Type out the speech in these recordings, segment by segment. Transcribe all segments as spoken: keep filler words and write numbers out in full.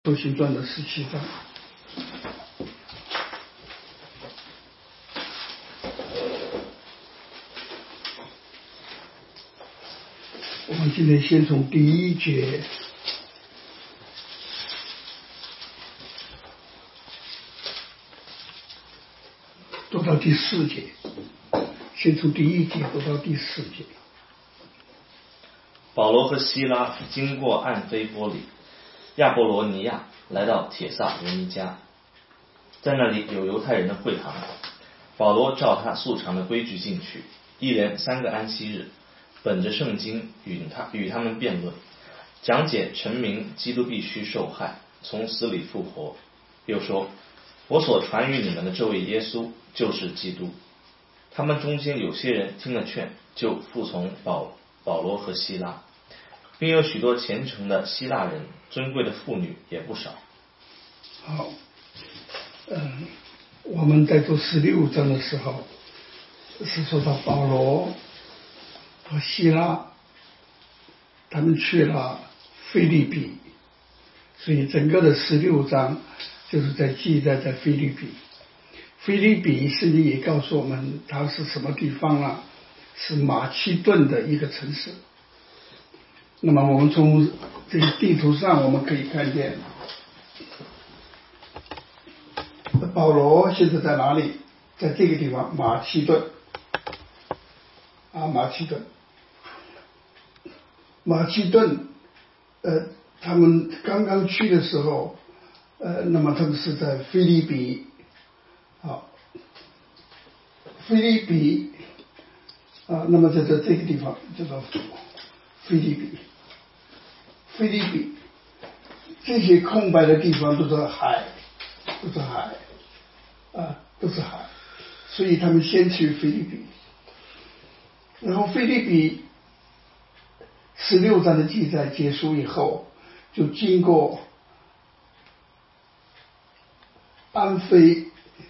使徒行传的十七章。我们今天先从第一节读到第四节，先从第一节读到第四节。 保罗和希拉经过暗菲波里、亚波罗尼亚，来到帖撒罗尼迦，在那里有犹太人的会堂。保罗照他素常的规矩进去，一连三个安息日，本着圣经与他与他们辩论，讲解陈明基督必须受害，从死里复活。又说，我所传与你们的这位耶稣就是基督。他们中间有些人听了劝，就服从保保罗和希拉，并有许多虔诚的希腊人，尊贵的妇女也不少。 好，嗯，我们在读十六章的时候是说到保罗和希拉他们去了腓立比，所以整个的十六章就是在记载在腓立比。腓立比圣经也告诉我们它是什么地方呢？是马其顿的一个城市。那么我们从这个地图上我们可以看见，保罗现在在哪里？在这个地方，马其顿啊，马其顿，马其顿，呃，他们刚刚去的时候，呃，那么他们是在腓立比，啊，腓立比，啊，那么在这这个地方叫做腓立比，腓立比，这些空白的地方都是海，都是海，啊，都是海，所以他们先去腓立比，然后腓立比十六章的记载结束以后，就经过安菲，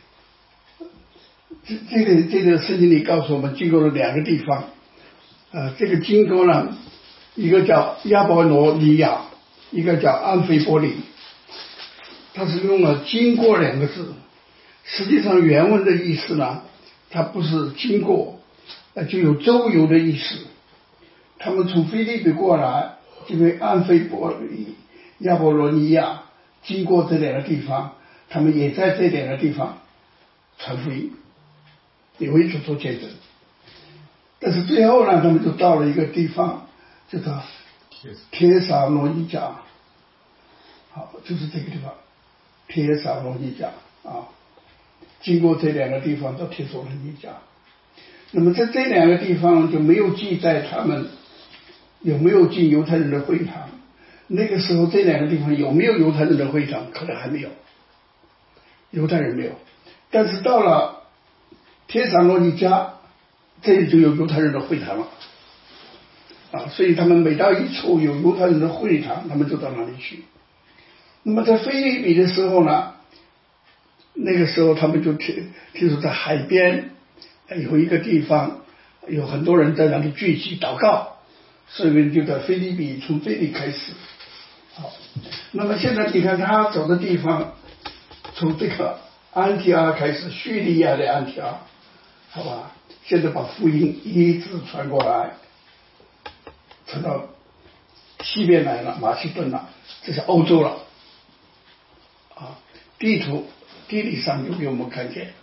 这这个这个圣经里告诉我们，经过了两个地方，呃，这个经过呢，一个叫亚波罗尼亚，一个叫安菲波里，它是用了经过两个字。实际上原文的意思呢，它不是经过，呃，就有周游的意思。他们从腓立比过来，因为安菲波里、亚波罗尼亚经过这两个地方，他们也在这两个地方传福音，也为主做见证。但是最后呢，他们就到了一个地方，叫做帖撒罗尼迦，好，就是这个地方，帖撒罗尼迦啊。经过这两个地方到帖撒罗尼迦，那么在这两个地方就没有记载他们有没有进犹太人的会堂。那个时候这两个地方有没有犹太人的会堂？可能还没有，犹太人没有。但是到了帖撒罗尼迦，这里就有犹太人的会堂了啊，所以他们每到一处有犹太人的会堂，他们就到那里去。那么在腓立比的时候呢，那个时候他们就听听说在海边有一个地方，有很多人在那里聚集祷告，所以就在腓立比从这里开始。好，那么现在你看他走的地方，从这个安提阿开始，叙利亚的安提阿，好吧，现在把福音一直传过来，传到西边来了，马其顿了，这是欧洲了啊。地图地理上就给我们看见。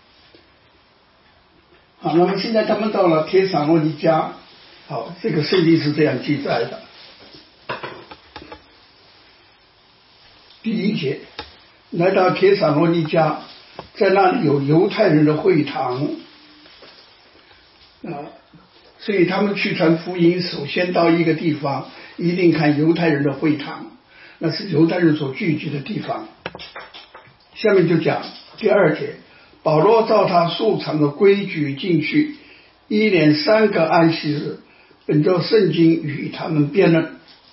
好，那么现在他们到了帖撒罗尼迦，好，这个圣经是这样记载的。第一节，来到帖撒罗尼迦，在那里有犹太人的会堂啊，所以他们去传福音，首先到一个地方，一定看犹太人的会堂，那是犹太人所聚集的地方。下面就讲第二节，保罗照他素常的规矩进去，一连三个安息日，本着圣经与他们辩论。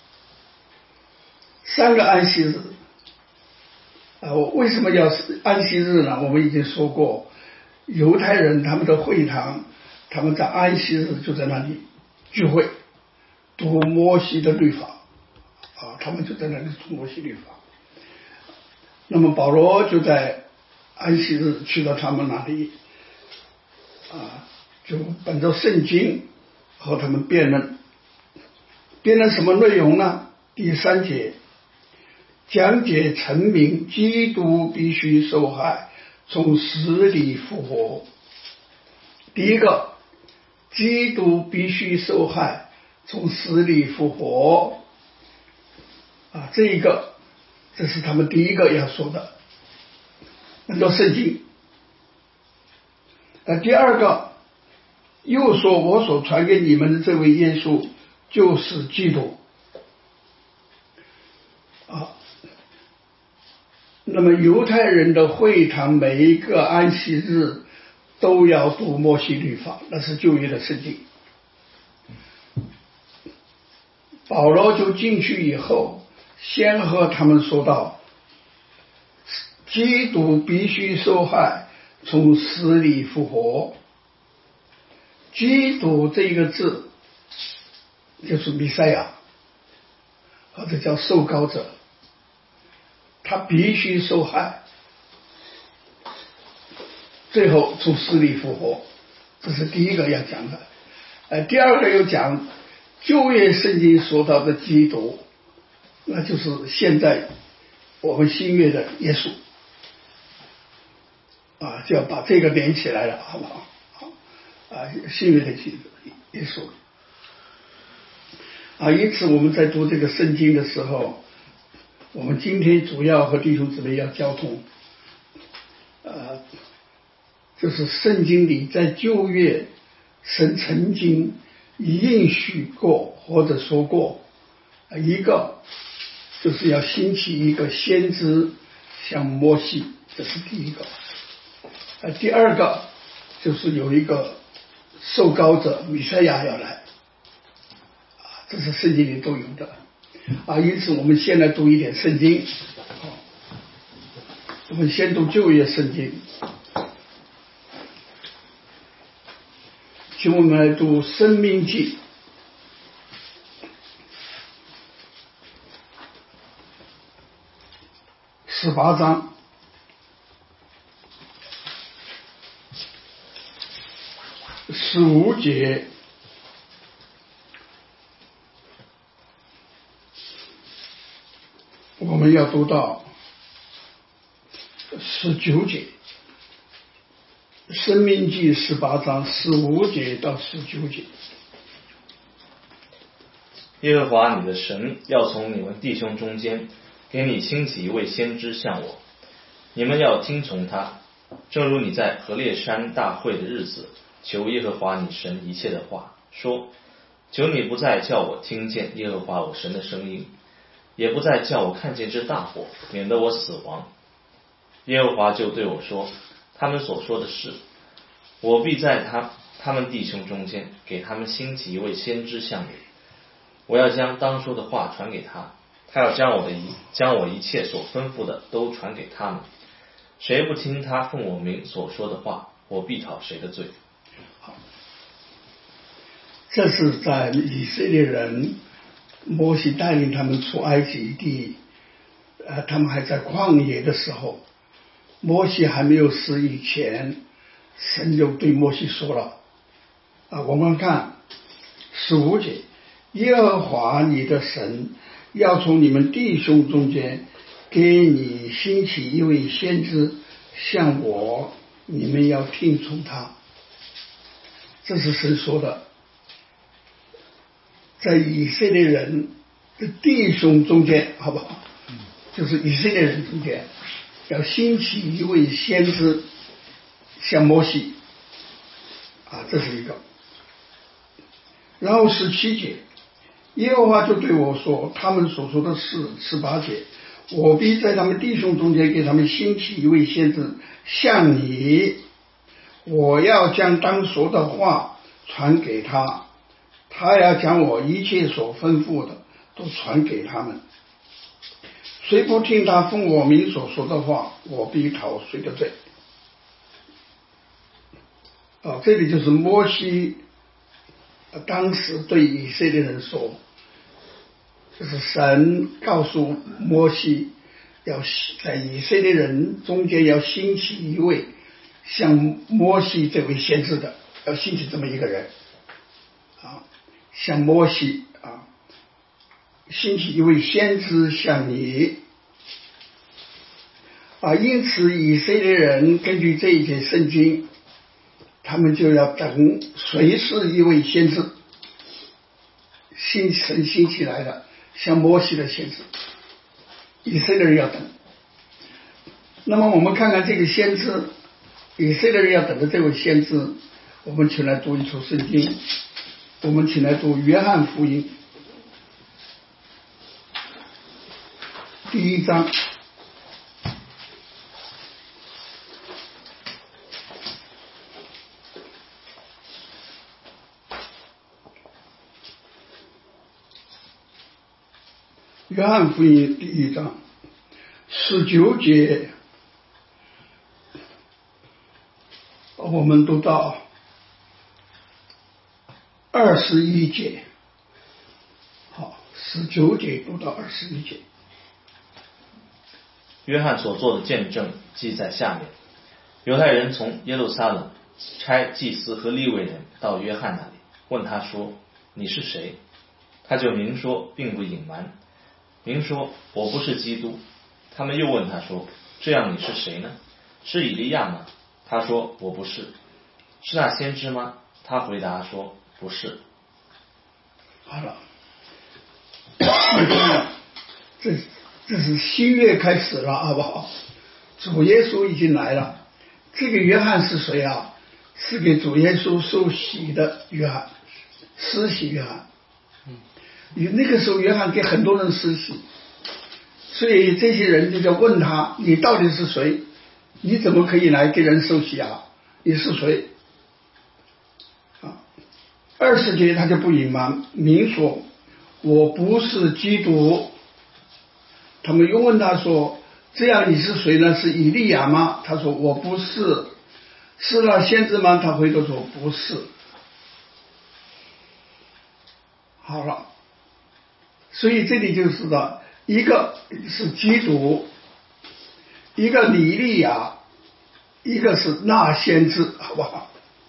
三个安息日啊，我为什么要安息日呢？我们已经说过，犹太人他们的会堂，他们在安息日就在那里聚会，读摩西的律法啊，他们就在那里读摩西律法。 那么保罗就在安息日去到他们那里，啊，就本着圣经和他们辩论。辩论什么内容呢？第三节讲解陈明基督必须受害，从死里复活。第一个，基督必须受害，从死里复活。啊，这一个，这是他们第一个要说的，那叫圣经。呃，第二个，又说我所传给你们的这位耶稣就是基督。啊，那么犹太人的会堂每一个安息日都要读摩西律法，那是旧约的圣经。保罗就进去以后，先和他们说到，基督必须受害，从死里复活。基督这个字就是弥赛亚，或者叫受膏者，他必须受害，最后从死里复活。这是第一个要讲的。呃，第二个又讲旧约圣经说到的基督，那就是现在我们新约的耶稣。啊，就要把这个连起来了，好不好？好，啊，新约的基督耶稣。啊，因此我们在读这个圣经的时候，我们今天主要和弟兄姊妹要交通，呃，就是圣经里在旧约神曾经应许过或者说过，一个就是要兴起一个先知像摩西，这是第一个。呃，第二个就是有一个受膏者弥赛亚要来，啊，这是圣经里都有的。啊，因此我们先来读一点圣经。好，我们先读旧约圣经。请我们来读申命记十八章十五节我们要读到十九节。申命记十八章十五节到十九节。 耶和华你的神要从你们弟兄中间给你兴起一位先知像我，你们要听从他，正如你在何烈山大会的日子求耶和华你神一切的话，说，求你不再叫我听见耶和华我神的声音，也不再叫我看见这大火，免得我死亡。耶和华就对我说，他们所说的是，我必在他他们弟兄中间给他们兴起一位先知像你，我要将当说的话传给他，他要将我的一将我一切所吩咐的都传给他们。谁不听他奉我名所说的话，我必讨谁的罪。 好，这是在以色列人摩西带领他们出埃及地，呃，他们还在旷野的时候，摩西还没有死以前，神就对摩西说了，啊，我们看十五节，耶和华你的神要从你们弟兄中间给你兴起一位先知像我，你们要听从他。这是神说的，在以色列人的弟兄中间，好不好？就是以色列人中间要兴起一位先知像摩西，啊，这是一个。然后十七节，耶和华就对我说，他们所说的是十八节，我必在他们弟兄中间给他们兴起一位先知像你，我要将当说的话传给他，他要将我一切所吩咐的都传给他们。谁不听他奉我名所说的话，我必讨谁的罪。啊，这里就是摩西当时对以色列人说，就是神告诉摩西， 要在以色列人中间要兴起一位像摩西这位先知的，要兴起这么一个人啊，像摩西啊，兴起一位先知像你啊。因此以色列人根据这一节圣经，他们就要等谁是一位先知，新神兴起来的像摩西的先知，以色列人要等。那么我们看看这个先知，以色列人要等的这位先知，我们请来读一处圣经，我们请来读约翰福音第一章。约翰福音第一章十九节，我们读到二十一节，好，十九节读到二十一节。 约翰所做的见证记在下面。犹太人从耶路撒冷差祭司和利未人到约翰那里，问他说：“你是谁？”他就明说，并不隐瞒，明说：“我不是基督。”他们又问他说：“这样你是谁呢？是以利亚吗？”他说：“我不是。”是那先知吗？他回答说：“不是。” 好了，这这是新约开始了，好不好？主耶稣已经来了。这个约翰是谁啊？是给主耶稣受洗的约翰，施洗约翰。嗯，那个时候约翰给很多人施洗，所以这些人就在问他：“你到底是谁？你怎么可以来给人受洗啊？你是谁？”啊，二十节他就不隐瞒，明说：“我不是基督。”他们又问他说：“这样你是谁呢？是以利亚吗？”他说：“我不是。”是那先知吗？他回头说：“不是。”好了，所以这里就知道，一个是基督，一个以利亚，一个是那先知，好不好？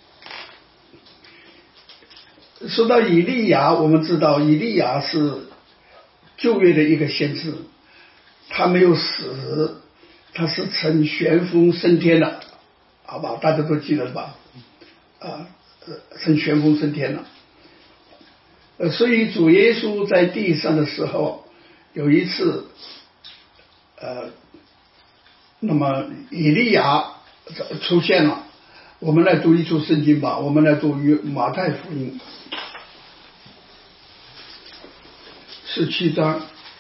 说到以利亚，我们知道以利亚是旧约的一个先知，他没有死，他是乘旋风升天的，好吧，大家都记得吧？啊，乘旋风升天了。呃，所以主耶稣在地上的时候，有一次，呃，那么以利亚出现了。我们来读一处圣经吧，我们来读马太福音十七章。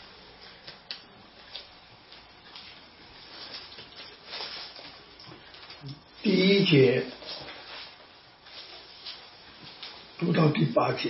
第一节读到第八节。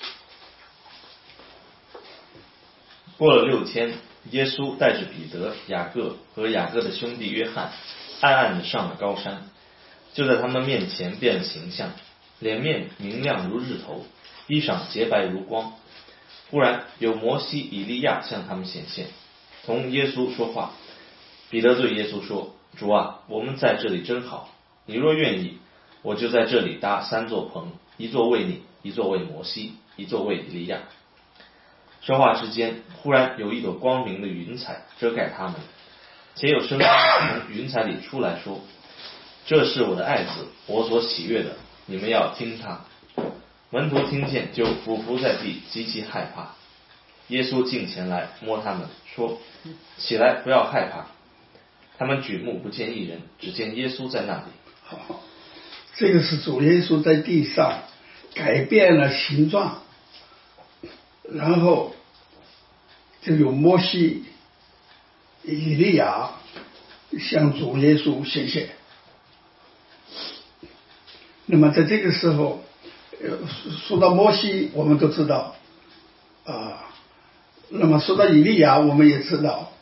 过了六天，耶稣带着彼得、雅各和雅各的兄弟约翰，暗暗地上了高山，就在他们面前变了形象，脸面明亮如日头，衣裳洁白如光。忽然有摩西、以利亚向他们显现，同耶稣说话。彼得对耶稣说：“主啊，我们在这里真好，你若愿意，我就在这里搭三座棚，一座为你，一座为摩西，一座为以利亚。”说话之间，忽然有一朵光明的云彩遮盖他们，且有声音从云彩里出来说：“这是我的爱子，我所喜悦的，你们要听他。”门徒听见，就俯伏在地，极其害怕。耶稣近前来摸他们，说：“起来，不要害怕。”他们举目不见一人，只见耶稣在那里。 好，这个是主耶稣在地上改变了形状，然后就有摩西、以利亚向主耶稣显现。那么在这个时候，说到摩西我们都知道啊，那么说到以利亚我们也知道，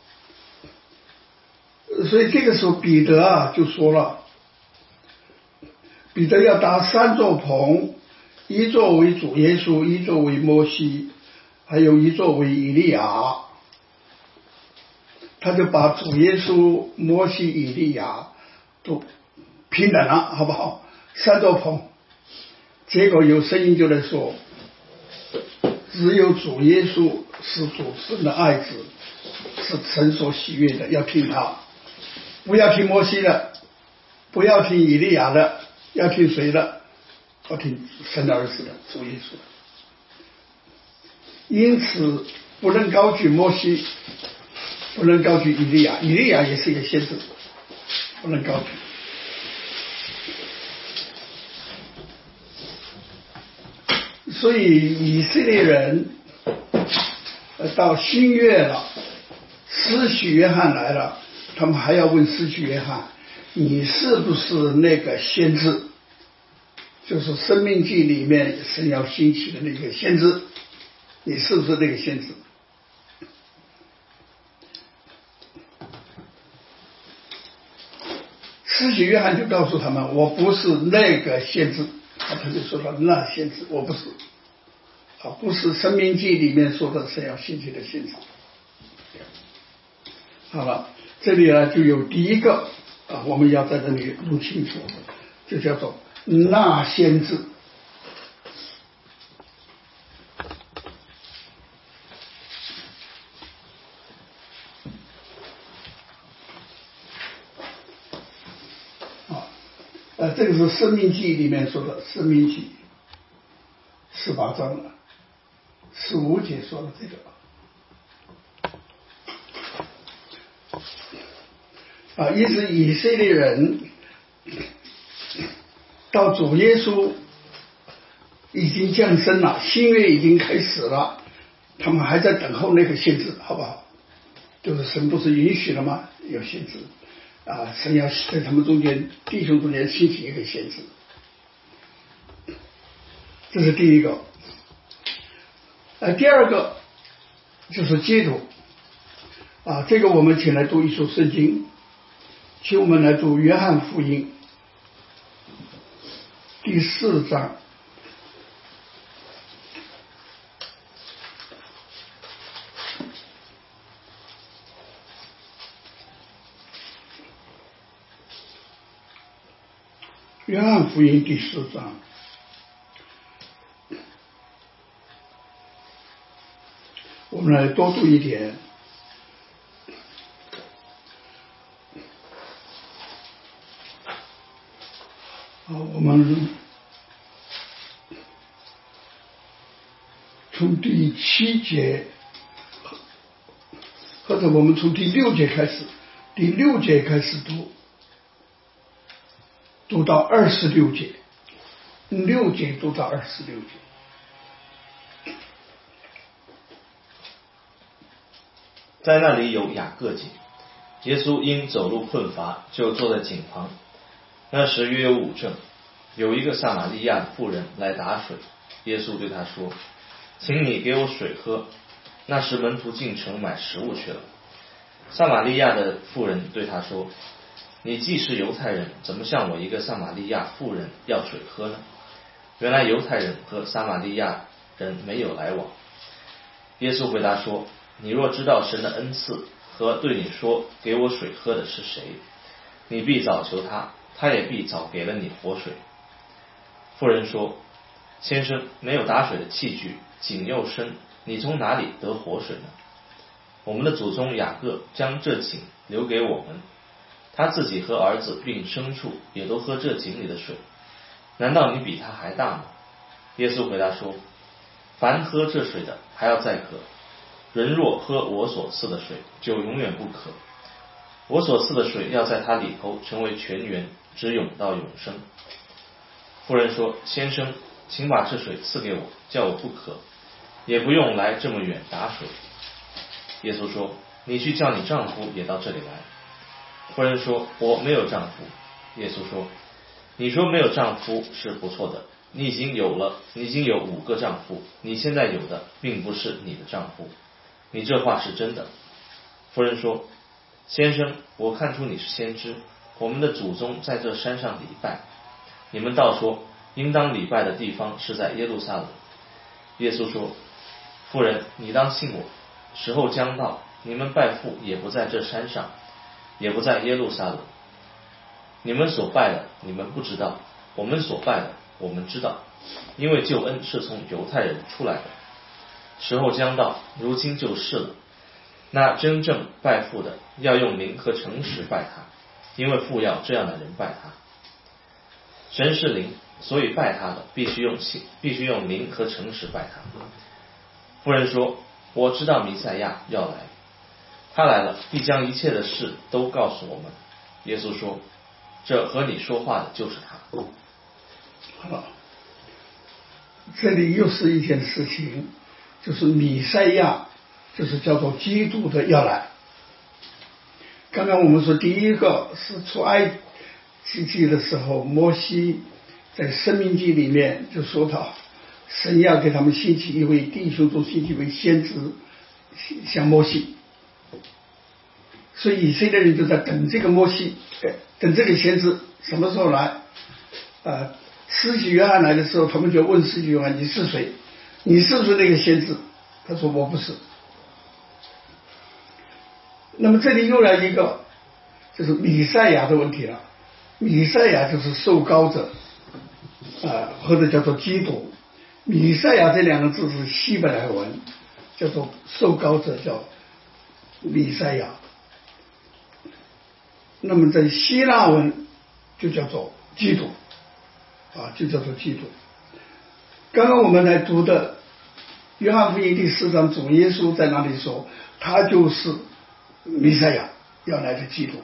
所以这个时候彼得啊就说了，彼得要搭三座棚，一座为主耶稣，一座为摩西，还有一座为以利亚。 他就把主耶稣、摩西、以利亚都平等了，好不好？三座棚。结果有声音就在说，只有主耶稣是主神的爱子，是神所喜悦的，要听他，不要听摩西的，不要听以利亚的，要听谁的？要听神的儿子的，主耶稣的。因此不能高举摩西，不能高举以利亚，以利亚也是一个先知，不能高举。所以以色列人到新约了，施洗约翰来了，他们还要问施洗约翰，你是不是那个先知？就是申命记里面神要兴起的那个先知，你是不是那个先知？施洗约翰就告诉他们，我不是那个先知，他就说了，那先知我不是，啊，不是申命记里面说的神要兴起的先知。好了，这里呢就有第一个啊，我们要在这里弄清楚，就叫做那先知。呃，这个是《申命记》里面说的，《申命记》十八章了，十五节说的这个啊，因此以色列人到主耶稣已经降生了，新约已经开始了，他们还在等候那个先知，好不好？就是神不是允许了吗？有先知。啊，神要在他们中间，弟兄中间兴起一个先知，这是第一个。呃，第二个就是基督。啊，这个我们请来读一首圣经，请我们来读约翰福音第四章。约翰福音第四章，我们来多读一点。好，我们从第七节，或者我们从第六节开始，第六节开始读。读到二十六节，六节读到二十六节。 在那里有雅各井，耶稣因走路困乏，就坐在井旁。那时约有午正，有一个撒玛利亚的妇人来打水。耶稣对他说：“请你给我水喝。”那时门徒进城买食物去了。撒玛利亚的妇人对他说：“你既是犹太人，怎么向我一个撒玛利亚妇人要水喝呢？”原来犹太人和撒玛利亚人没有来往。耶稣回答说：“你若知道神的恩赐和对你说给我水喝的是谁，你必早求他，他也必早给了你活水。”妇人说：“先生，没有打水的器具，井又深，你从哪里得活水呢？我们的祖宗雅各将这井留给我们，他自己和儿子并牲畜也都喝这井里的水，难道你比他还大吗？”耶稣回答说：“凡喝这水的还要再渴，人若喝我所赐的水，就永远不渴。我所赐的水要在他里头成为泉源，直涌到永生。”妇人说：“先生，请把这水赐给我，叫我不渴，也不用来这么远打水。”耶稣说：“你去叫你丈夫也到这里来。”妇人说：“我没有丈夫。”耶稣说：“你说没有丈夫是不错的，你已经有了，你已经有五个丈夫，你现在有的并不是你的丈夫，你这话是真的。”妇人说：“先生，我看出你是先知，我们的祖宗在这山上礼拜，你们倒说应当礼拜的地方是在耶路撒冷。”耶稣说：“妇人，你当信我，时候将到， 你们拜父也不在这山上，也不在耶路撒冷。你们所拜的，你们不知道；我们所拜的，我们知道，因为救恩是从犹太人出来的。时候将到，如今就是了。那真正拜父的，要用灵和诚实拜他，因为父要这样的人拜他。神是灵，所以拜他的必须用信，必须用灵和诚实拜他。妇人说：我知道弥赛亚要来，他来了，必将一切的事都告诉我们。耶稣说：这和你说话的就是他。 好，这里又是一件事情，就是弥赛亚，就是叫做基督的要来。刚刚我们说第一个是出埃及记的时候，摩西在申命记里面就说到，神要给他们兴起一位弟兄中兴起一位先知，像摩西。所以以色列人就在等这个摩西，等这个先知什么时候来。呃，施洗约翰来的时候，他们就问施洗约翰：你是谁？你是不是那个先知？他说：我不是。那么这里又来一个就是弥赛亚的问题了。弥赛亚就是受膏者，呃，或者叫做基督。弥赛亚这两个字是希伯来文，叫做受膏者，叫弥赛亚。那么在希腊文就叫做基督，啊，就叫做基督。刚刚我们来读的约翰福音第四章，主耶稣在那里说，他就是弥赛亚要来的基督。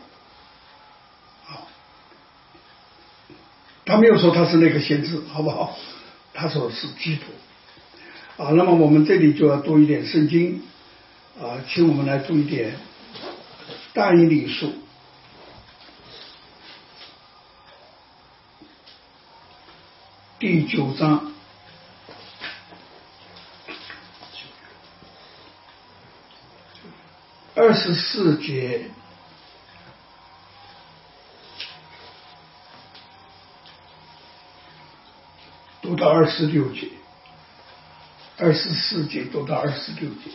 他没有说他是那个先知，好不好？他说是基督。啊，那么我们这里就要读一点圣经，啊，请我们来读一点但以理书第九章二十四节读到二十六节，二十四节读到二十六节。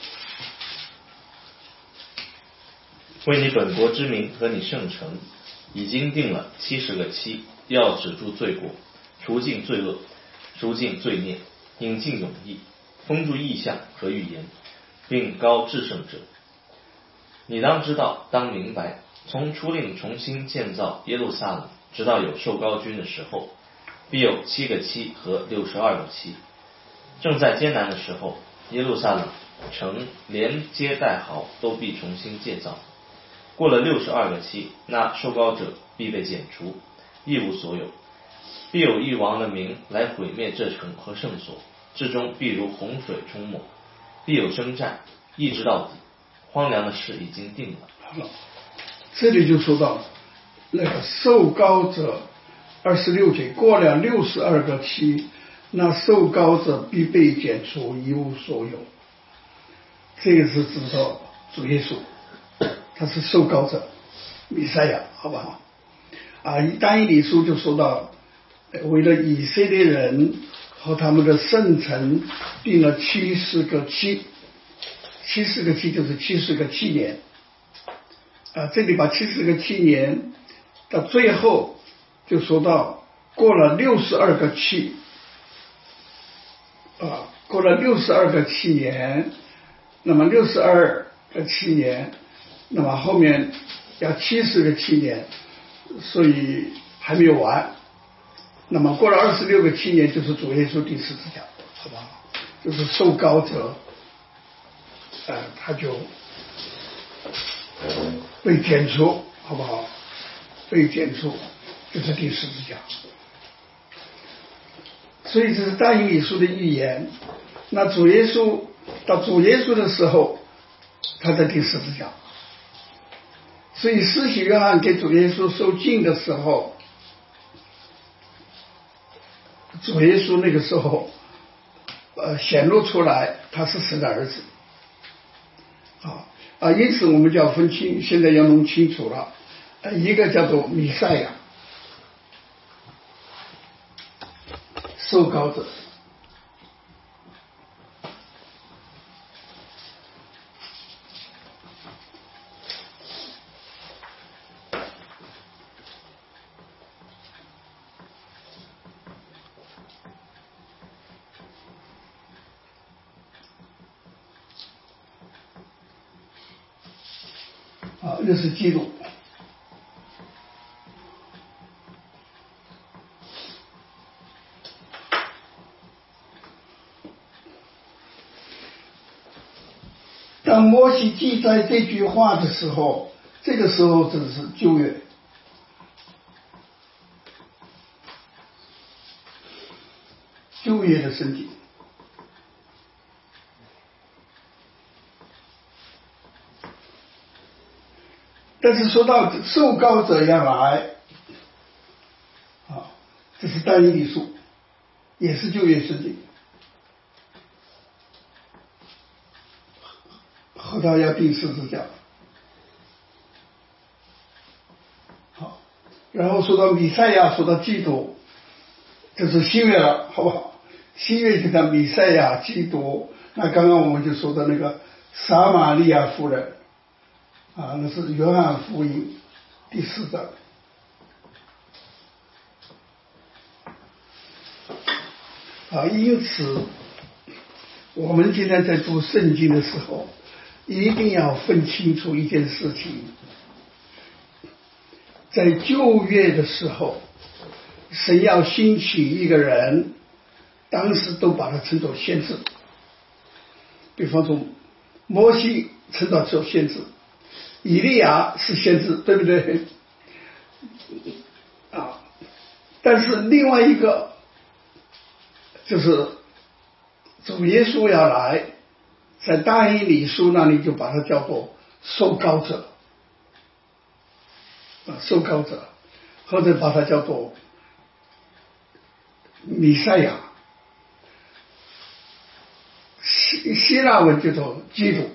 为你本国之名和你圣城，已经定了七十个期，要止住罪过，除尽罪恶，赎尽罪孽，引进永义，封住异象和预言，并高至圣者。你当知道，当明白，从初令重新建造耶路撒冷，直到有受膏君的时候，必有七个期和六十二个期。正在艰难的时候，耶路撒冷城连街带壕都必重新建造。过了六十二个期，那受膏者必被剪除，一无所有。必有一王的名来毁灭这城和圣所，至终必如洪水冲没。必有征战，一直到底。荒凉的事已经定了。 好了，这里就说到那个受膏者，二十六节，过了六十二个期，那受膏者必被剪除，一无所有。这个是指到主耶稣，他是受膏者弥赛亚，好不好？啊，但以理书就说到，为了以色列人和他们的圣城定了七十个期，七十个期就是七十个七年。啊，这里把七十个七年到最后就说到过了六十二个期，啊，过了六十二个七年，那么六十二个七年，那么后面要七十个七年，所以还没有完。那么过了二十六个七年，就是主耶稣第十字架，好不好？就是受膏者，呃，他就被剪除，好不好？被剪除就是第十字架。所以这是但以理书的预言。那主耶稣到主耶稣的时候，他在第十字架。所以施洗约翰给主耶稣受浸的时候，主耶稣那个时候呃显露出来他是神的儿子啊啊，因此我们就要分清，现在要弄清楚了，呃，一个叫做弥赛亚，受膏者， 好，那是基督。当摩西记载这句话的时候，这个时候正是旧约。旧约的圣经。但是说到受膏者要来，啊，这是但以理书，也是旧约圣经。和他要钉十字架。好，然后说到弥赛亚，说到基督，这是新约了，好不好？新约就讲弥赛亚、基督。那刚刚我们就说的那个撒玛利亚妇人，啊，那是约翰福音第四章。啊，因此我们今天在读圣经的时候，一定要分清楚一件事情，在旧约的时候，神要兴起一个人，当时都把他称作先知。比方说摩西称他做先知，以利亚是先知，对不对？啊，但是另外一个就是主耶稣要来，在但以理书那里就把它叫做受膏者，啊，受膏者，或者把它叫做弥赛亚，希希腊文叫做基督。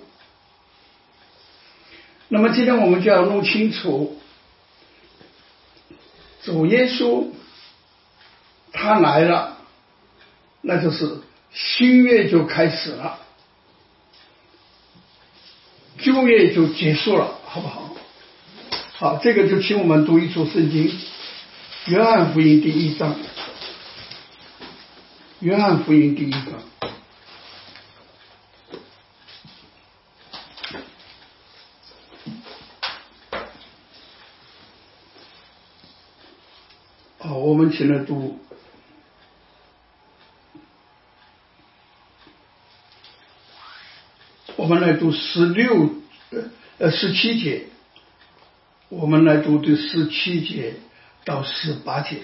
那么今天我们就要弄清楚，主耶稣他来了，那就是新约就开始了，旧约就结束了，好不好？好，这个就请我们读一处圣经，约翰福音第一章，约翰福音第一章。好，我们请来读我们来读十六呃十七节，我们来读第十七节到十八节。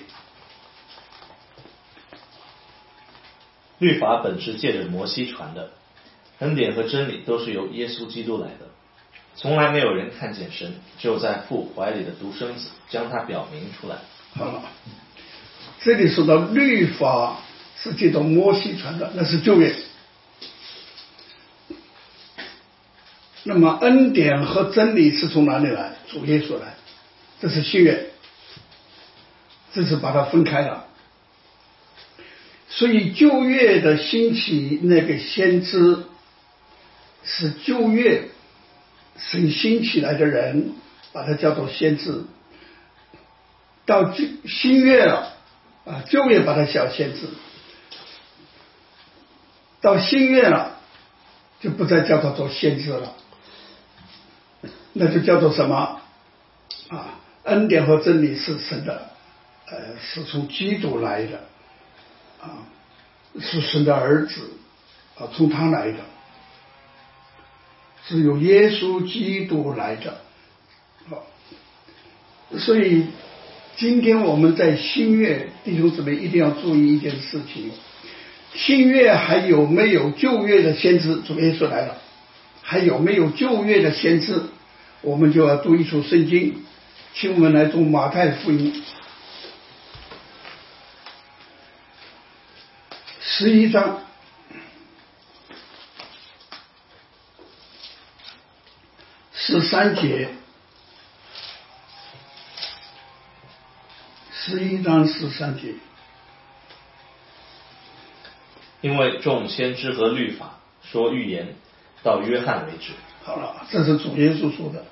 律法本是借着摩西传的，恩典和真理都是由耶稣基督来的。从来没有人看见神，只有在父怀里的独生子将他表明出来。 好了，这里说到律法是借着摩西传的，那是旧约。那么恩典和真理是从哪里来？主耶稣来，这是新约，这是把它分开了。所以旧约的兴起，那个先知是旧约神兴起来的人，把它叫做先知。到新约了啊，旧约把它叫先知，到新约了就不再叫它做先知了，那就叫做什么啊？恩典和真理是神的，呃，是从基督来的啊，是神的儿子啊，从他来的，是由耶稣基督来的啊。所以今天我们在新约，弟兄姊妹一定要注意一件事情，新约还有没有旧约的先知？主耶稣来了，还有没有旧约的先知？我们就要读一处圣经，请我们来读马太福音十一章十三节，十一章十三节。 因为众先知和律法说预言到约翰为止。 好了，这是主耶稣说的。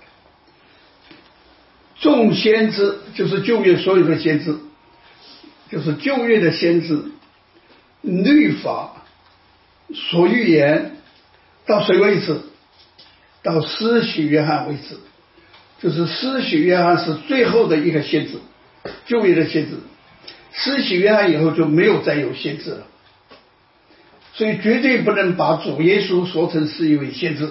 众先知就是旧约所有的先知，就是旧约的先知，律法所预言到谁为止？到施洗约翰为止。 就是施洗约翰是最后的一个先知，旧约的先知。施洗约翰以后就没有再有先知了，所以绝对不能把主耶稣说成是一位先知。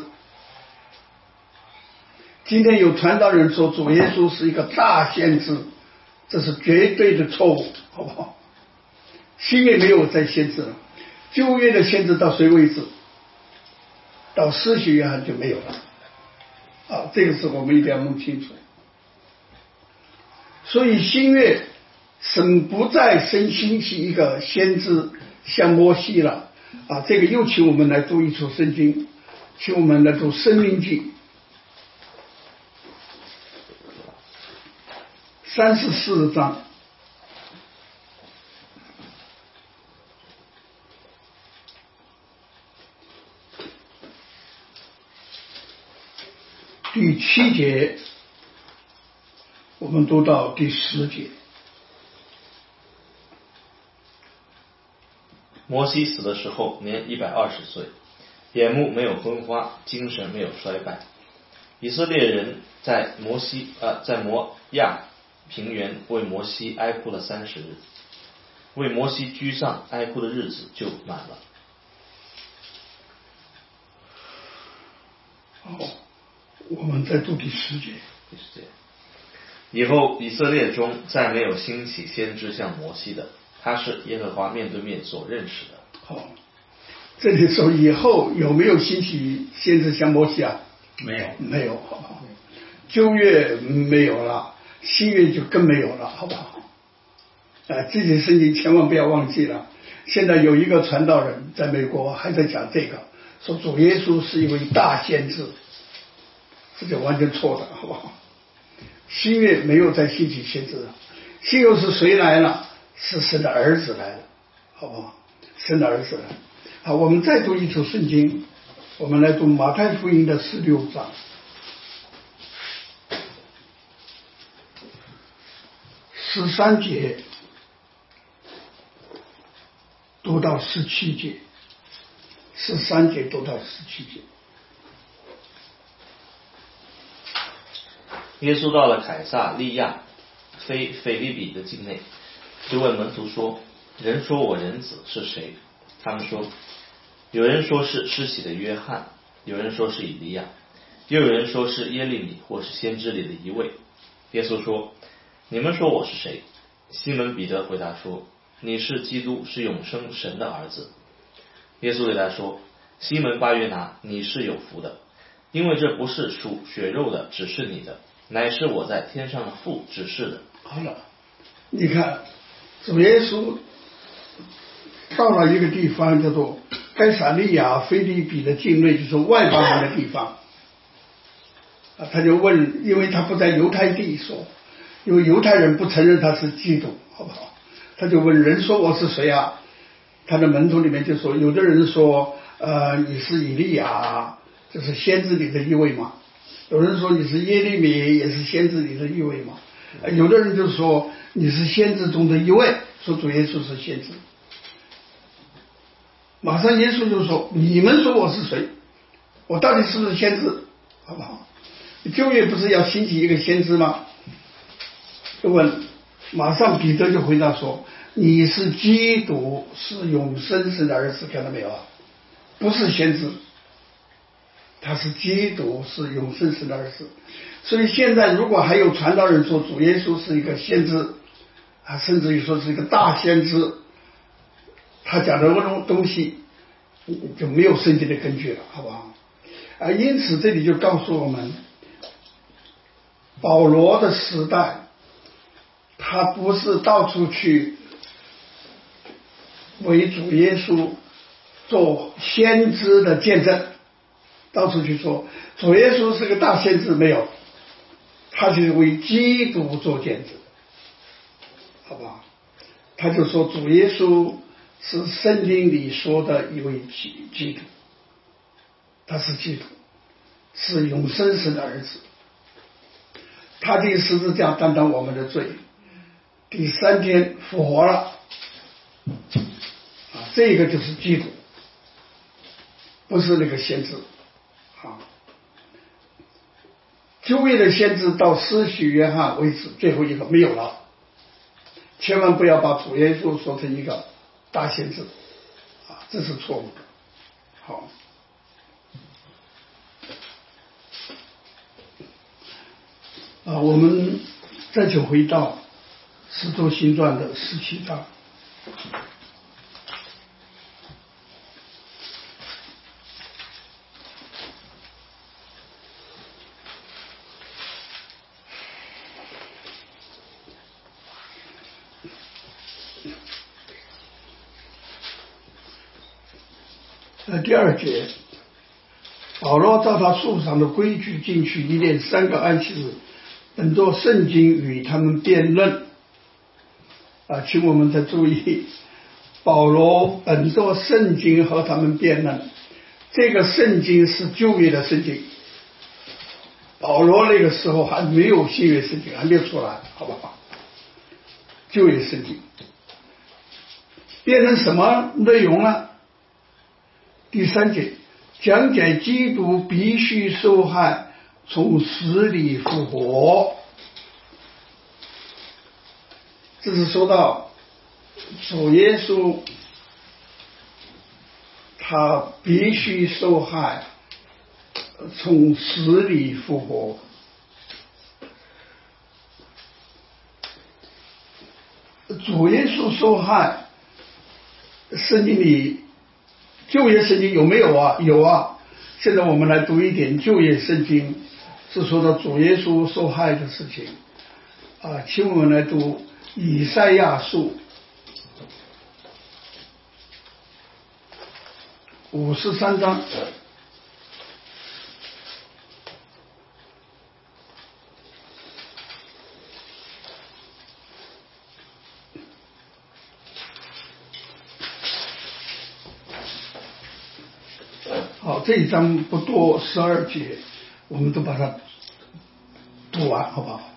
今天有传道人说主耶稣是一个大先知，这是绝对的错误，好不好？新约没有再先知了，旧约的先知到谁为止？到施洗约翰就没有了啊，这个是我们一定要弄清楚。所以新约神不再生兴起一个先知像摩西了啊，这个又请我们来读一处圣经，请我们来读申命记三十四章第七节，我们读到第十节。 摩西死的时候年一百二十岁，眼目没有昏花，精神没有衰败。以色列人在摩西呃在摩亚平原为摩西哀哭了三十日，为摩西居上哀哭的日子就满了。 好，我们再读第十节。 第十节，以后以色列中再没有兴起先知像摩西的，他是耶和华面对面所认识的。 好，这里说以后有没有兴起先知像摩西啊？ 没有， 没有，好不好？旧约没有了，新约就更没有了，好不好？啊，这些事情千万不要忘记了。现在有一个传道人在美国还在讲这个，说主耶稣是一位大先知，这就完全错的，好不好？新约没有再兴起先知了，新约是谁来了？是神的儿子来了，好不好？神的儿子来了。好，我们再读一处圣经，我们来读马太福音的十六章。十三节读到十七节，十三节读到十七节。 耶稣到了凯撒利亚非腓立比的境内，就问门徒说：“人说我人子是谁？”他们说：“有人说是施洗的约翰，有人说是以利亚，又有人说是耶利米或是先知里的一位。”耶稣说：“你们说我是谁？”西门彼得回答说：“你是基督，是永生神的儿子。”耶稣对他说：“西门巴约拿，你是有福的，因为这不是属血肉的指示你的，乃是我在天上的父指示的。” 好了，你看主耶稣到了一个地方叫做该撒利亚腓立比的境内，就是外邦人的地方啊，他就问，因为他不在犹太地说，因为犹太人不承认他是基督，好不好？他就问人说我是谁啊？他的门徒里面就说，有的人说呃你是以利亚，这是先知里的一位嘛，有人说你是耶利米，也是先知里的一位嘛，有的人就说你是先知中的一位，说主耶稣是先知。马上耶稣就说，你们说我是谁？我到底是不是先知？好不好？旧约不是要兴起一个先知吗？就问，马上彼得就回答说，你是基督，是永生神的儿子，看到没有啊？不是先知，他是基督，是永生神的儿子。所以现在如果还有传道人说主耶稣是一个先知啊，甚至于说是一个大先知，他讲的东东西就没有圣经的根据了，好不好？啊，因此这里就告诉我们，保罗的时代，他不是到处去为主耶稣做先知的见证，到处去说主耶稣是个大先知，没有，他就是为基督做见证，好不好？他就说主耶稣是圣经里说的一位基基督，他是基督，是永生神的儿子，他钉十字架担当我们的罪，第三天复活了啊，这个就是基督，不是那个先知啊。 旧约的先知到施洗约翰为止，最后一个没有了。千万不要把主耶稣说成一个大先知啊，这是错误的。好，啊，我们再就回到使徒行传的十七章。呃，第二节，保罗照他书上的规矩进去，一连三个安息日，本着圣经与他们辩论。啊，请我们再注意，保罗本着圣经和他们辩论。这个圣经是旧约的圣经，保罗那个时候还没有新约圣经，还没有出来，好不好？旧约圣经辩论什么内容呢？第三节，讲解基督必须受害，从死里复活。这是说到主耶稣他必须受害，从死里复活。主耶稣受害，圣经里旧约圣经有没有啊？有啊。现在我们来读一点旧约圣经，是说到主耶稣受害的事情啊，请我们来读以赛亚书五十三章。好，这一章不多，十二节，我们都把它读完，好不好？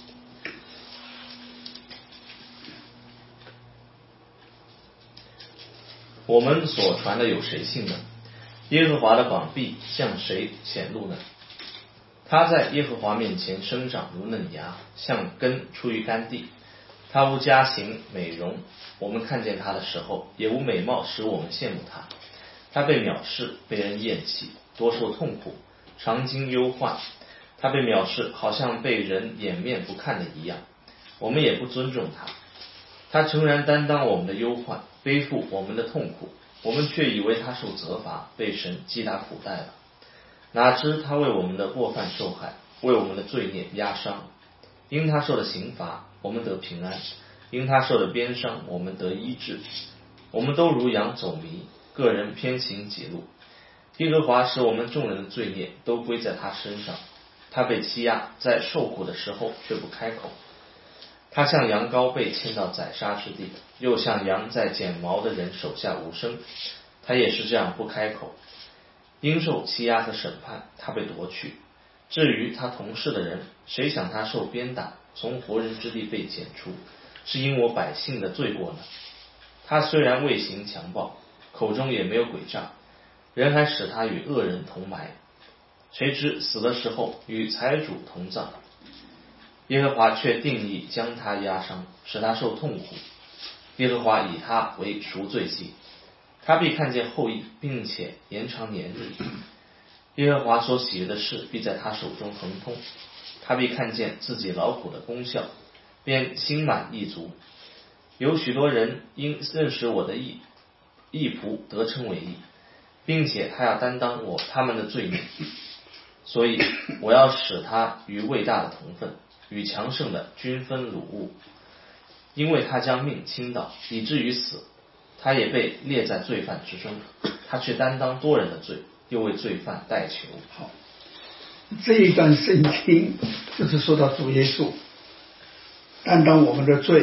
我们所传的有谁信呢？耶和华的膀臂向谁显露呢？他在耶和华面前生长如嫩芽，像根出于干地。他无佳形美容，我们看见他的时候，也无美貌使我们羡慕他。他被藐视，被人厌弃，多受痛苦，常经忧患。他被藐视，好像被人掩面不看的一样，我们也不尊重他。他诚然担当我们的忧患，背负我们的痛苦，我们却以为他受责罚，被神击打苦待了。哪知他为我们的过犯受害，为我们的罪孽压伤。因他受的刑罚，我们得平安；因他受的鞭伤，我们得医治。我们都如羊走迷，个人偏行己路。耶和华使我们众人的罪孽都归在他身上。他被欺压，在受苦的时候却不开口。他像羊羔被牵到宰杀之地，又像羊在剪毛的人手下无声。他也是这样不开口。因受欺压和审判，他被夺去。至于他同事的人，谁想他受鞭打，从活人之地被剪除，是因我百姓的罪过呢？他虽然未行强暴，口中也没有诡诈，人还使他与恶人同埋。谁知死的时候与财主同葬。耶和华却定义将他压伤，使他受痛苦。耶和华以他为赎罪祭，他必看见后裔，并且延长年日。耶和华所喜悦的事必在他手中亨通，他必看见自己劳苦的功效，便心满意足。有许多人因认识我的义义仆得称为义，并且他要担当我他们的罪孽，所以我要使他与伟大的同分，与强盛的均分掳物。因为他将命倾倒，以至于死，他也被列在罪犯之中，他却担当多人的罪，又为罪犯代求。 好，这一段圣经就是说到主耶稣担当我们的罪，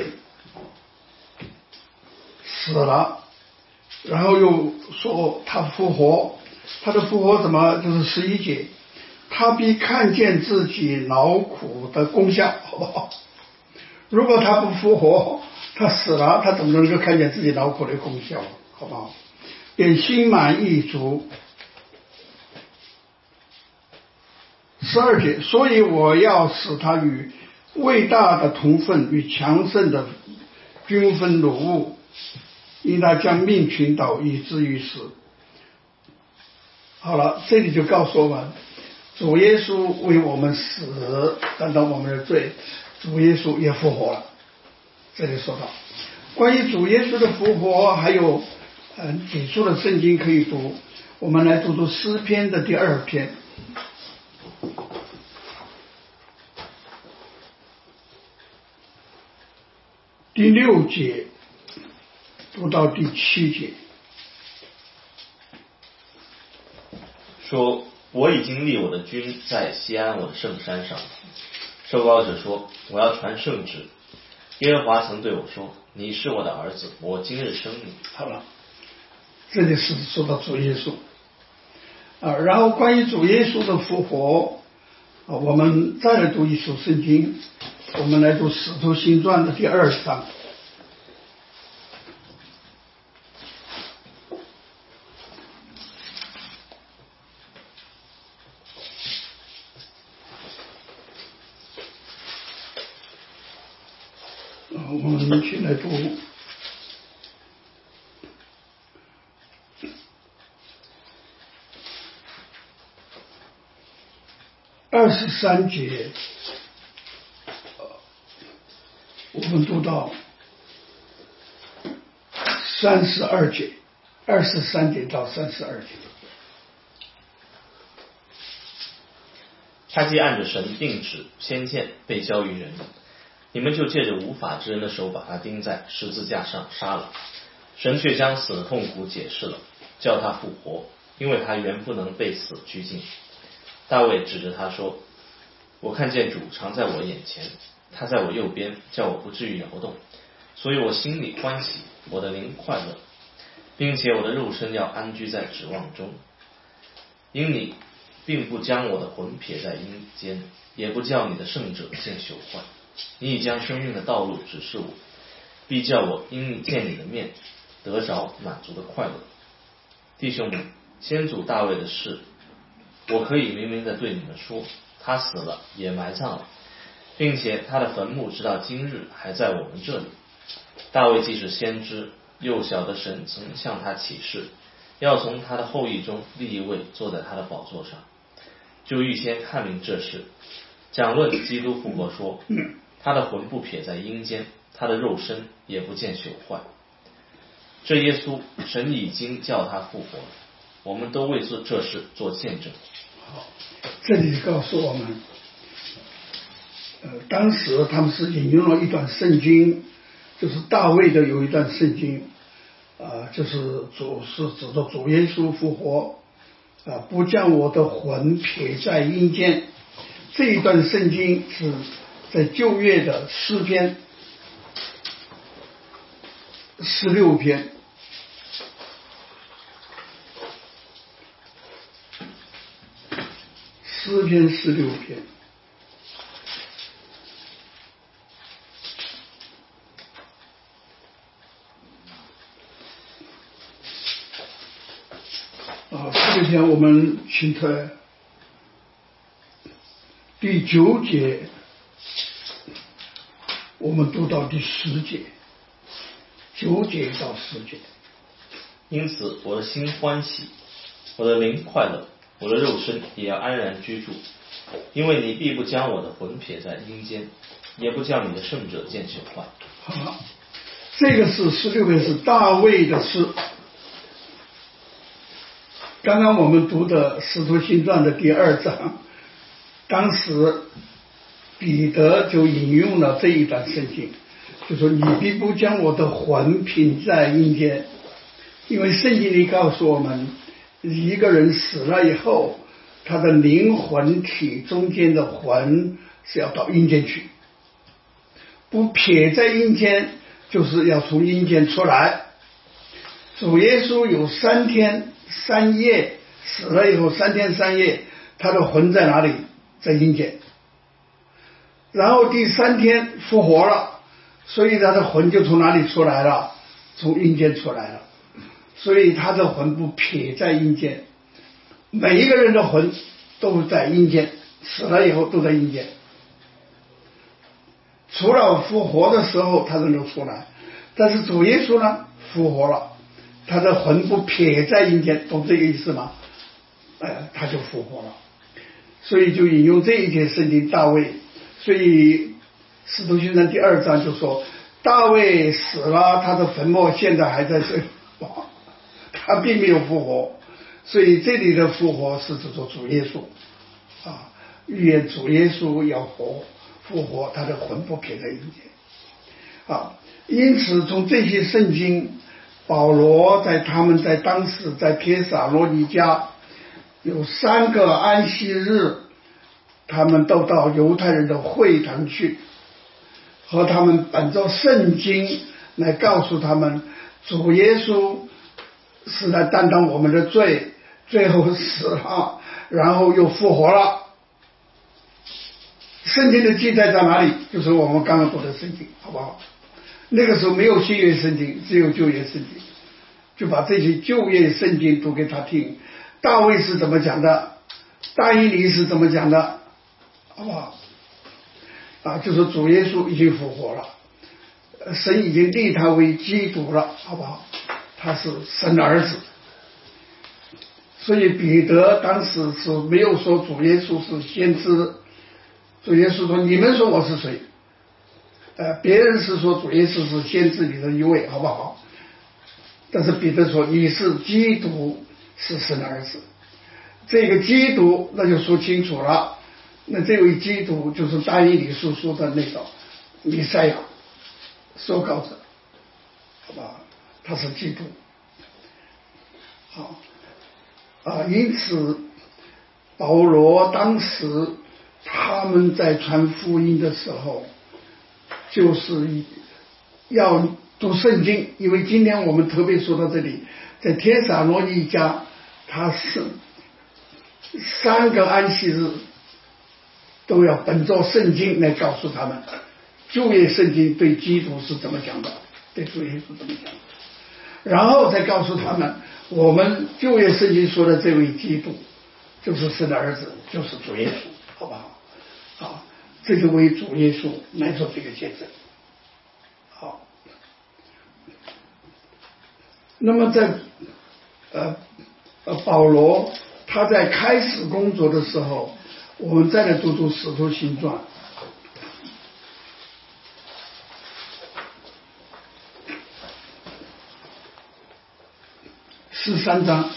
死了，然后又说他复活。他的复活怎么？就是十一节，他必看见自己劳苦的功效，好不好？如果他不复活，他死了，他怎么能够看见自己劳苦的功效，好不好？便心满意足， 十二节，所以我要使他与伟大的同分，与强盛的均分掳物，因他将命倾倒，以至于死。好了，这里就告诉我们，主耶稣为我们死，担当我们的罪，主耶稣也复活了。这里说到关于主耶稣的复活，还有嗯几处的圣经可以读，我们来读读诗篇的第二篇。第六节读到第七节， 说我已经立我的君在西安我的圣山上。受膏者说，我要传圣旨。耶和华曾对我说，你是我的儿子，我今日生你。 好了，这里是说到主耶稣啊。然后关于主耶稣的复活啊，我们再来读一首圣经，我们来读使徒行传的第二章。我们去来读二十三节，我们读到三十二节，二十三节到三十二节。 他既按着神定旨先见被交于人，你们就借着无法之人的手把他钉在十字架上杀了。神却将死的痛苦解释了，叫他复活，因为他原不能被死拘禁。大卫指着他说，我看见主常在我眼前，他在我右边，叫我不至于摇动，所以我心里欢喜，我的灵快乐，并且我的肉身要安居在指望中。因你并不将我的魂撇在阴间，也不叫你的圣者见朽坏。你已将生命的道路指示我，必叫我因见你的面得着满足的快乐。弟兄们，先祖大卫的事，我可以明明的对你们说，他死了，也埋葬了，并且他的坟墓直到今日还在我们这里。大卫既是先知，又晓得神曾向他启示，要从他的后裔中立一位坐在他的宝座上，就预先看明这事。讲论基督复活说，他的魂不撇在阴间，他的肉身也不见朽坏。这耶稣，神已经叫他复活了，我们都为这这事做见证。 好，这里告诉我们，呃，当时他们是引用了一段圣经，就是大卫的有一段圣经，啊、呃，就是主是指着主耶稣复活，啊、呃，不将我的魂撇在阴间。这一段圣经是在旧约的诗篇十六篇，诗篇十六篇。啊，这个篇我们请出第九节，我们读到第十节，九节到十节。 因此我的心欢喜，我的灵快乐，我的肉身也要安然居住，因为你必不将我的魂撇在阴间，也不叫你的圣者见朽坏。 好，这个是十六篇是大卫的诗。刚刚我们读的《使徒行传》的第二章，当时彼得就引用了这一段圣经，就说你必不将我的魂撇在阴间，因为圣经里告诉我们，一个人死了以后，他的灵魂体中间的魂是要到阴间去，不撇在阴间就是要从阴间出来。主耶稣有三天三夜，死了以后三天三夜，他的魂在哪里？在阴间。然后第三天复活了，所以他的魂就从哪里出来了？从阴间出来了。所以他的魂不撇在阴间，每一个人的魂都在阴间， 死了以后都在阴间，除了复活的时候他才能出来。但是主耶稣呢复活了，他的魂不撇在阴间，懂这个意思吗？呃，他就复活了。所以就引用这一节圣经大卫，所以使徒行传第二章就说大卫死了，他的坟墓现在还在这里，他并没有复活。所以这里的复活是指着主耶稣啊，预言主耶稣要活复活，他的魂不撇在阴间啊。因此从这些圣经，保罗在他们在当时在帖撒罗尼迦有三个安息日，他们都到犹太人的会堂去，和他们本着圣经来告诉他们主耶稣是来担当我们的罪，最后死了，然后又复活了。圣经的记载在哪里？就是我们刚刚读的圣经，好不好？那个时候没有新约圣经，只有旧约圣经，就把这些旧约圣经读给他听。大卫是怎么讲的？但以理是怎么讲的？好不好？啊，就是主耶稣已经复活了，神已经立他为基督了，好不好？他是神的儿子。所以彼得当时是没有说主耶稣是先知，主耶稣说你们说我是谁？呃，别人是说主耶稣是先知里的一位，好不好？但是彼得说你是基督，是神的儿子。这个基督那就说清楚了，那这位基督就是但以理书说的那个弥赛亚，受膏者，好吧？他是基督。好啊，因此保罗当时他们在传福音的时候，就是要读圣经，因为今天我们特别说到这里，在帖撒罗尼迦，他是三个安息日都要本着圣经来告诉他们，旧约圣经对基督是怎么讲的，对主耶稣怎么讲的，然后再告诉他们，我们旧约圣经说的这位基督就是神的儿子，就是主耶稣，好不好？好，这就为主耶稣来做这个见证。好，那么在呃呃保罗他在开始工作的时候，我们再来读读使徒行传。十三章，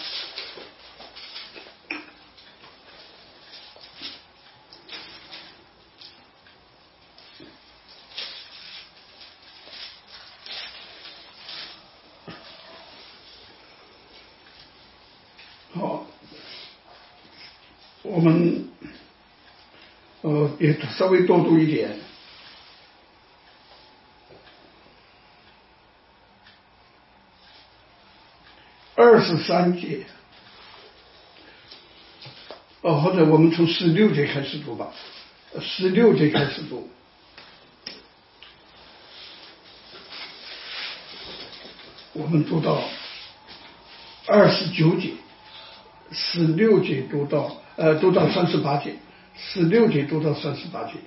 好，我们呃也稍微多读一点。二十三节，哦，或者我们从十六节开始读吧，十六节开始读。我们读到二十九节，十六节读到呃读到三十八节，十六节读到三十八节。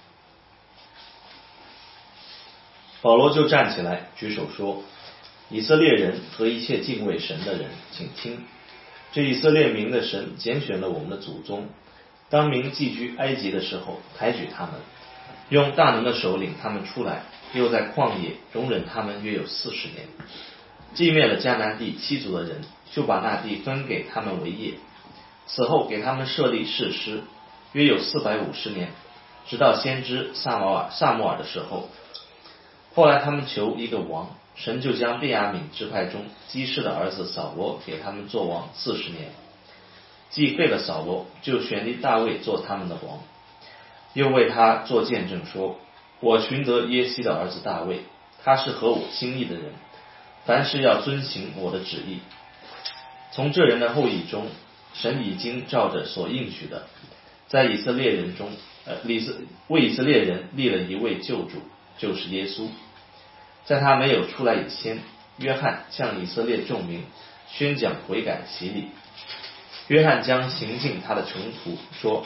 保罗就站起来举手说，以色列人和一切敬畏神的人，请听，这以色列民的神拣选了我们的祖宗，当民寄居埃及的时候抬举他们，用大能的手领他们出来，又在旷野容忍他们约有四十年，既灭了迦南地七族的人，就把那地分给他们为业，此后给他们设立士师，约有四百五十年，直到先知撒摩尔撒母耳的时候。后来他们求一个王，神就将便雅悯支派中基士的儿子扫罗给他们做王四十年，既废了扫罗，就选立大卫做他们的王，又为他做见证说，我寻得耶西的儿子大卫，他是合我心意的人，凡事要遵行我的旨意。从这人的后裔中，神已经照着所应许的，在以色列人中呃，为以色列人立了一位救主，就是耶稣。在他没有出来以前，约翰向以色列众民宣讲悔改洗礼。约翰将行进他的穷途，说，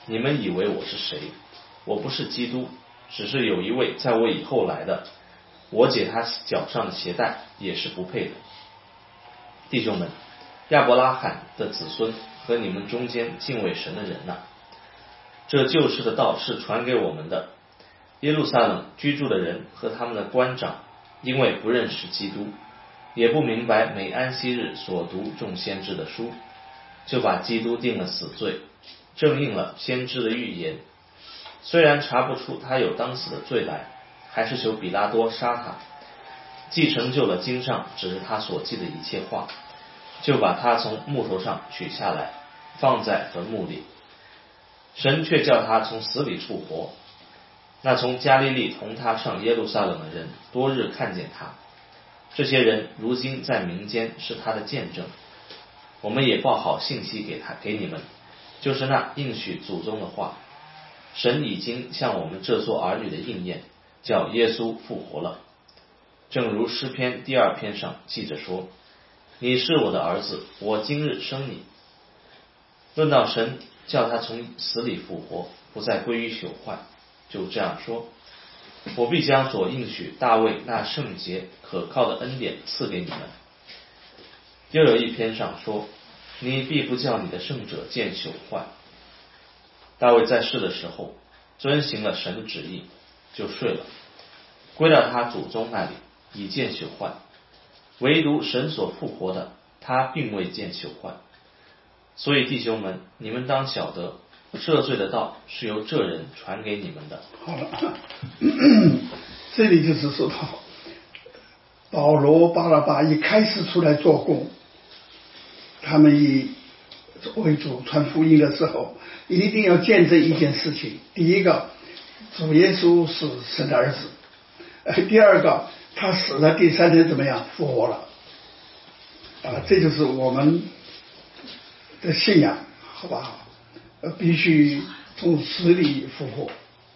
你们以为我是谁？我不是基督，只是有一位在我以后来的，我解他脚上的鞋带也是不配的。弟兄们，亚伯拉罕的子孙和你们中间敬畏神的人呐、啊，这救世的道是传给我们的。耶路撒冷居住的人和他们的官长，因为不认识基督，也不明白每安息日所读众先知的书，就把基督定了死罪，正应了先知的预言。虽然查不出他有当死的罪来，还是求比拉多杀他，既成就了经上指着他所记的一切话，就把他从木头上取下来，放在坟墓里。神却叫他从死里复活。那从加利利同他上耶路撒冷的人多日看见他，这些人如今在民间是他的见证。我们也报好信息给他给你们，就是那应许祖宗的话，神已经向我们这做儿女的应验，叫耶稣复活了。正如诗篇第二篇上记着说，你是我的儿子，我今日生你。论到神叫他从死里复活，不再归于朽坏，就这样说，我必将所应许大卫那圣洁可靠的恩典赐给你们。又有一篇上说，你必不叫你的圣者见朽坏。大卫在世的时候遵行了神的旨意，就睡了，归到他祖宗那里，以见朽坏。唯独神所复活的，他并未见朽坏。所以弟兄们，你们当晓得，赦罪的道是由这人传给你们的。 好了，这里就是说到保罗巴拉巴一开始出来做工，他们以为主传福音的时候，一定要见证一件事情。第一个，主耶稣是神的儿子；第二个，他死了，第三天怎么样？复活了。啊，这就是我们的信仰，好不好？呃，必须从死里复活。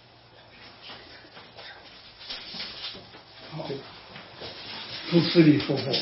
好，从死里复活。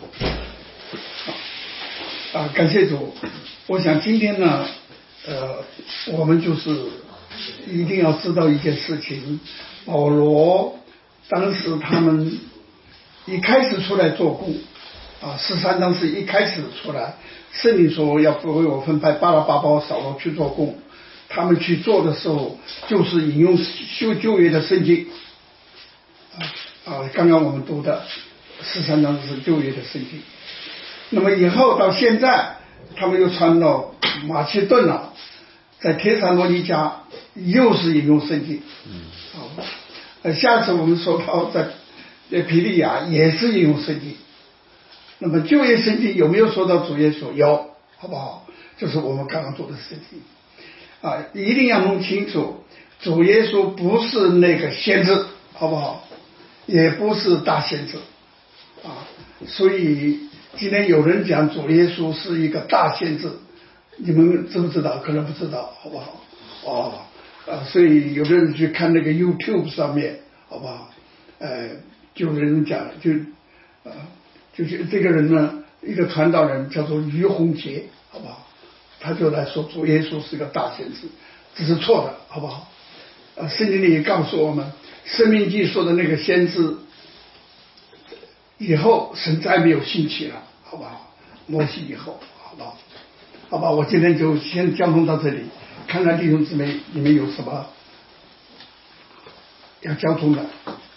啊，感谢主！我想今天呢，呃，我们就是一定要知道一件事情。保罗当时他们一开始出来做工，啊，十三章是一开始出来，圣灵说要为我分派巴拉巴包扫罗去做工，他们去做的时候，就是引用修旧约的圣经。啊，刚刚我们读的十三章是旧约的圣经。那么以后到现在，他们又传到马其顿了，在帖撒罗尼迦又是引用圣经。嗯，好，呃，下次我们说到在在庇利亚也是引用圣经。那么旧约圣经有没有说到主耶稣？有，好不好？就是我们刚刚做的事情啊，一定要弄清楚，主耶稣不是那个先知，好不好？也不是大先知啊，所以今天有人讲主耶稣是一个大先知，你们知不知道？可能不知道，好不好？哦，啊，所以有的人去看那个 YouTube 上面，好不好？呃，就有人讲，就呃，就是这个人呢，一个传道人叫做于洪杰，好不好？他就来说主耶稣是个大先知，这是错的，好不好？啊，圣经里也告诉我们，申命记说的那个先知，以后神再没有兴起了，好不好？摩西以后，好不好？好吧，我今天就先交通到这里，看看弟兄姊妹你们有什么要交通的。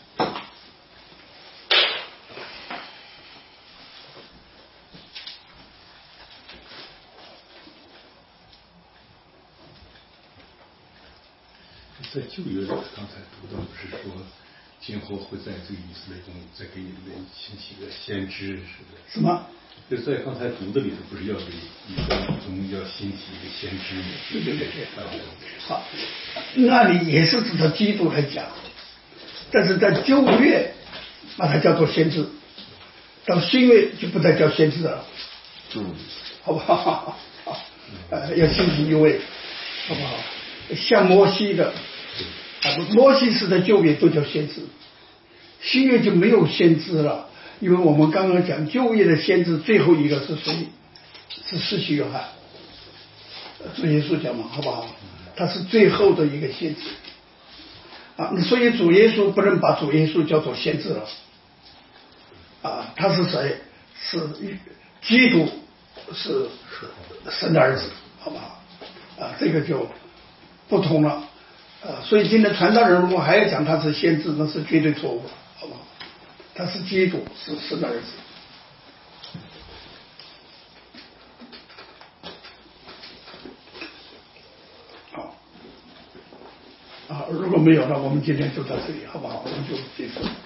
在旧约刚才读到不是说今后会在这个以色列中再给你们兴起个先知，是的。 什么？ 就在刚才读的里头，不是要给以色列中要兴起一个先知吗？ 对对对对。好，那里也是指着基督来讲，但是在旧约把它叫做先知，到新约就不再叫先知了。嗯，好不好？好，呃，要兴起一位，好不好？像摩西的。摩西时的旧约都叫先知，新约就没有先知了，因为我们刚刚讲旧约的先知最后一个是谁？是施洗约翰，主耶稣讲嘛，好不好？ 他是最后的一个先知啊，所以主耶稣不能把主耶稣叫做先知了啊，他是谁？是基督，是神的儿子，好不好？啊，这个就不同了啊，所以今天传道人如果还要讲他是先知，那是绝对错误的，好不好？他是基督，是神的儿子。好，啊，如果没有了，我们今天就到这里，好不好？我们就结束。